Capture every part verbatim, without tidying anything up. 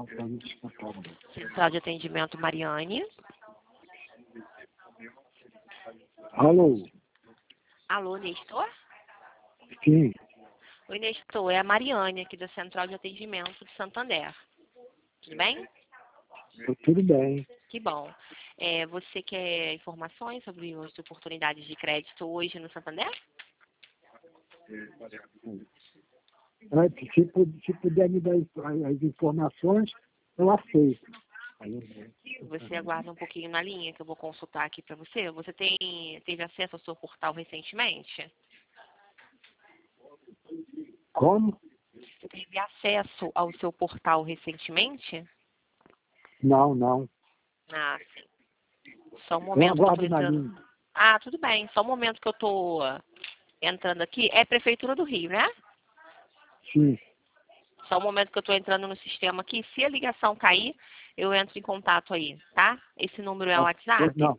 Central de Atendimento Mariane. Alô? Alô, Nestor? Sim. Oi, Nestor, é a Mariane aqui da Central de Atendimento de Santander. Tudo bem? Tudo bem. Que bom. É, você quer informações sobre as oportunidades de crédito hoje no Santander? Se, se puder me dar as informações, eu aceito. Você aguarda um pouquinho na linha que eu vou consultar aqui para você. Você tem, teve acesso ao seu portal recentemente? Como? Você teve acesso ao seu portal recentemente? Não, não. Ah, sim. Só um Eu momento que eu tô aguardo na entrando. linha. Ah, tudo bem. Só um momento que eu tô entrando aqui. É Prefeitura do Rio, né? Sim. Só um momento que eu tô entrando no sistema aqui. Se a ligação cair, eu entro em contato aí, tá? Esse número é o WhatsApp? Não.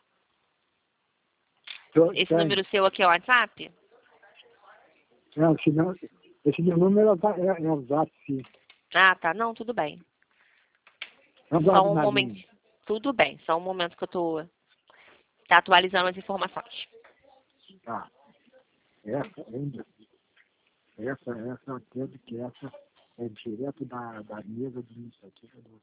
Eu Esse tenho. número seu aqui é o WhatsApp? Não, senão, esse meu número é, é, é o zap, sim. Ah, tá. Não, tudo bem. Eu Só aguardo um na momento. linha. Tudo bem. Só um momento que eu tô tá atualizando as informações. Tá. Essa ainda. Essa, essa, eu entendo que essa é direto da, da mesa administrativa do.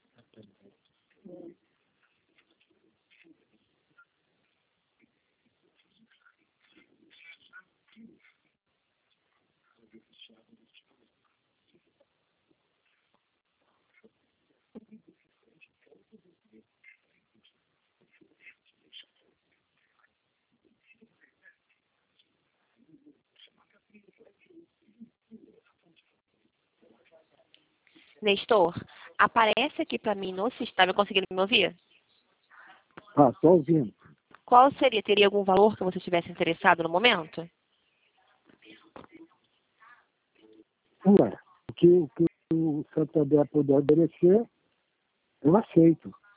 Nestor, aparece aqui para mim no sistema. Tá me conseguindo me ouvir? Ah, estou ouvindo. Qual seria? Teria algum valor que você estivesse interessado no momento? Ué, o que, o que o Santander puder oferecer, eu aceito.